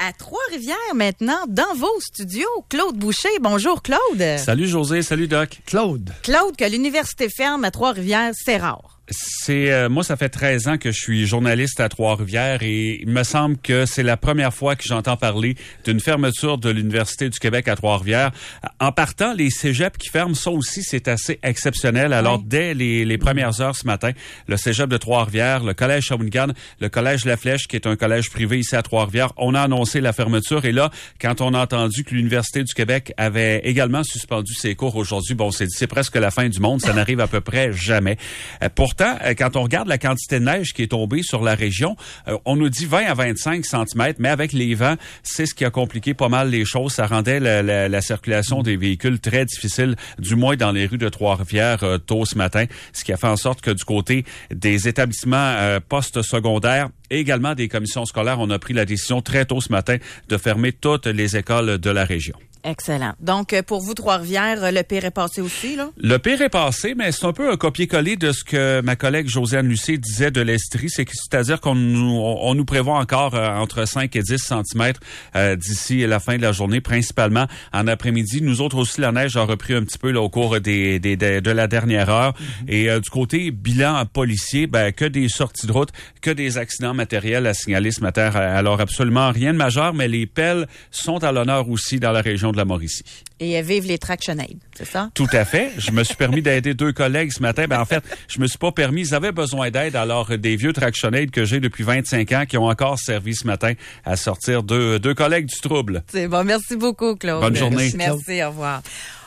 à Trois-Rivières maintenant, dans vos studios. Claude Boucher. Bonjour, Claude. Salut, José. Salut, Doc. Claude, que l'université ferme à Trois-Rivières, c'est rare. Moi, ça fait 13 ans que je suis journaliste à Trois-Rivières et il me semble que c'est la première fois que j'entends parler d'une fermeture de l'Université du Québec à Trois-Rivières. En partant, les cégeps qui ferment, ça aussi, c'est assez exceptionnel. Alors, dès les premières heures ce matin, le cégep de Trois-Rivières, le collège Shawinigan, le collège La Flèche, qui est un collège privé ici à Trois-Rivières, on a annoncé la fermeture. Et là, quand on a entendu que l'Université du Québec avait également suspendu ses cours aujourd'hui, bon, c'est presque la fin du monde. Ça n'arrive à peu près jamais. Pourtant, quand on regarde la quantité de neige qui est tombée sur la région, on nous dit 20 à 25 cm, mais avec les vents, c'est ce qui a compliqué pas mal les choses. Ça rendait la circulation des véhicules très difficile, du moins dans les rues de Trois-Rivières tôt ce matin, ce qui a fait en sorte que du côté des établissements post-secondaires et également des commissions scolaires, on a pris la décision très tôt ce matin de fermer toutes les écoles de la région. Excellent. Donc, pour vous, Trois-Rivières, le pire est passé aussi, là? Le pire est passé, mais c'est un peu un copier-coller de ce que ma collègue Josiane Lucé disait de l'Estrie. C'est-à-dire qu'on nous prévoit encore entre 5 et 10 cm d'ici la fin de la journée, principalement en après-midi. Nous autres aussi, la neige a repris un petit peu là, au cours de la dernière heure. Et du côté bilan policier, que des sorties de route, que des accidents matériels à signaler ce matin. Alors, absolument rien de majeur, mais les pelles sont à l'honneur aussi dans la région de la Mauricie. Et vive les TractionAid, c'est ça? Tout à fait. Je me suis permis d'aider 2 collègues ce matin. En fait, je me suis pas permis. Ils avaient besoin d'aide. Alors, des vieux TractionAid que j'ai depuis 25 ans qui ont encore servi ce matin à sortir deux collègues du trouble. C'est bon. Merci beaucoup, Claude. Bonne journée. Merci, au revoir.